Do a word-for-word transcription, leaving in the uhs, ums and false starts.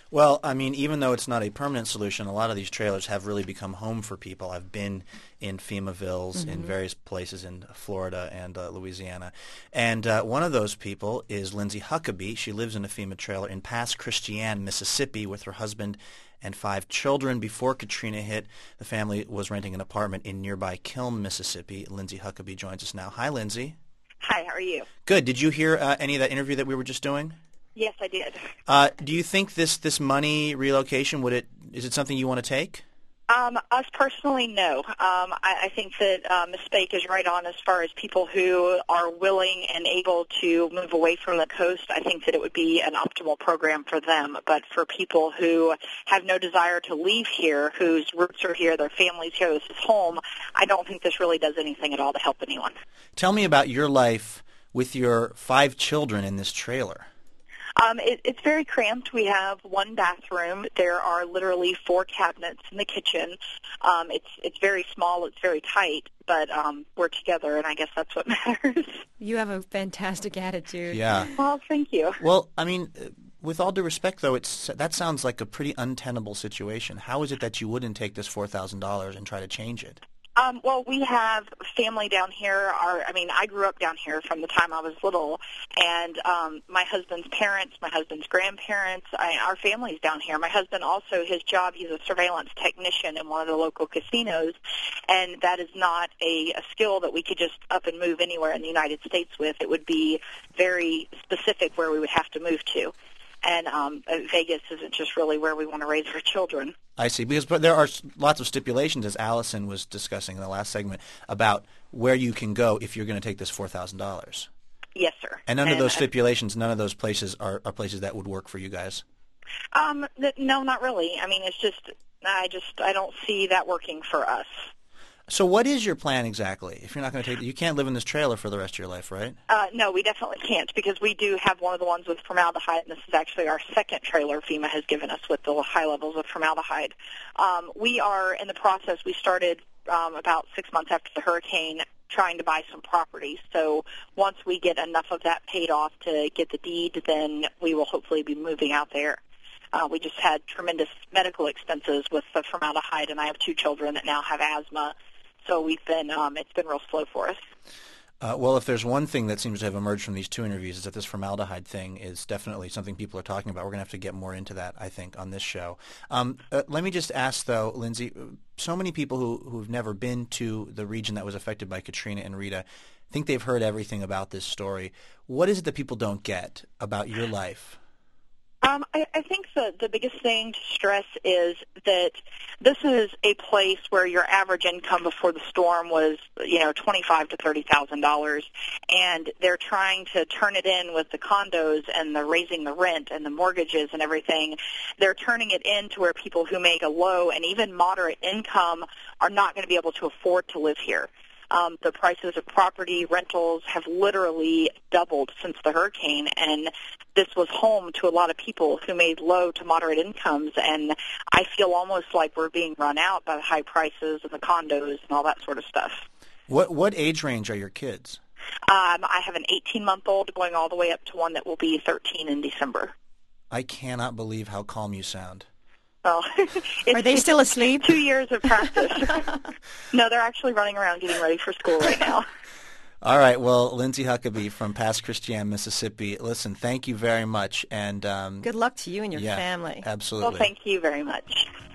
Well, I mean, even though it's not a permanent solution, a lot of these trailers have really become home for people. I've been in FEMA-villes mm-hmm. in various places in Florida and uh, Louisiana. And uh, one of those people is Lindsay Huckabee. She lives in a FEMA trailer in Pass Christian, Mississippi, with her husband and five children. Before Katrina hit, the family was renting an apartment in nearby Kiln, Mississippi. Lindsay Huckabee joins us now. Hi, Lindsay. Hi, how are you? Good. Did you hear uh, any of that interview that we were just doing? Yes, I did. Uh, do you think this, this money relocation, would it is it something you want to take? Um, us personally, no. Um, I, I think that uh, Miz Spake is right on as far as people who are willing and able to move away from the coast. I think that it would be an optimal program for them. But for people who have no desire to leave here, whose roots are here, their family's here, this is home, I don't think this really does anything at all to help anyone. Tell me about your life with your five children in this trailer. Um, it, it's very cramped. We have one bathroom. There are literally four cabinets in the kitchen. Um, it's it's very small. It's very tight, but um, we're together, and I guess that's what matters. You have a fantastic attitude. Yeah. Well, thank you. Well, I mean, with all due respect, though, it's that sounds like a pretty untenable situation. How is it that you wouldn't take this four thousand dollars and try to change it? Um, well, we have family down here. Our, I mean, I grew up down here from the time I was little, and um, my husband's parents, my husband's grandparents, I, our family's down here. My husband also, his job, he's a surveillance technician in one of the local casinos, and that is not a, a skill that we could just up and move anywhere in the United States with. It would be very specific where we would have to move to. And um, Vegas isn't just really where we want to raise our children. I see. Because but there are lots of stipulations, as Allison was discussing in the last segment, about where you can go if you're going to take this four thousand dollars. Yes, sir. And under and, those stipulations, none of those places are, are places that would work for you guys? Um, th- no, not really. I mean, it's just, I just, I don't see that working for us. So what is your plan exactly? If you're not going to take, you can't live in this trailer for the rest of your life, right? Uh, no, we definitely can't, because we do have one of the ones with formaldehyde, and this is actually our second trailer FEMA has given us with the high levels of formaldehyde. Um, we are in the process. We started um, about six months after the hurricane trying to buy some property. So once we get enough of that paid off to get the deed, then we will hopefully be moving out there. Uh, we just had tremendous medical expenses with the formaldehyde, and I have two children that now have asthma. So we've been, um, it's been real slow for us. Uh, well, if there's one thing that seems to have emerged from these two interviews is that this formaldehyde thing is definitely something people are talking about. We're going to have to get more into that, I think, on this show. Um, uh, let me just ask, though, Lindsay, so many people who, who've never been to the region that was affected by Katrina and Rita think they've heard everything about this story. What is it that people don't get about your life? Um, I, I think the, the biggest thing to stress is that this is a place where your average income before the storm was, you know, twenty-five to thirty thousand dollars, and they're trying to turn it in with the condos and the raising the rent and the mortgages and everything. They're turning it in to where people who make a low and even moderate income are not going to be able to afford to live here. Um, the prices of property rentals have literally doubled since the hurricane, and this was home to a lot of people who made low to moderate incomes, and I feel almost like we're being run out by the high prices and the condos and all that sort of stuff. What what age range are your kids? Um, I have an eighteen-month-old going all the way up to one that will be thirteen in December. I cannot believe how calm you sound. Well, are they still asleep? Two years of practice. No, they're actually running around getting ready for school right now. All right. Well, Lindsay Huckabee from Pass Christian, Mississippi. Listen, thank you very much, and um, good luck to you and your yeah, family. Absolutely. Well, thank you very much.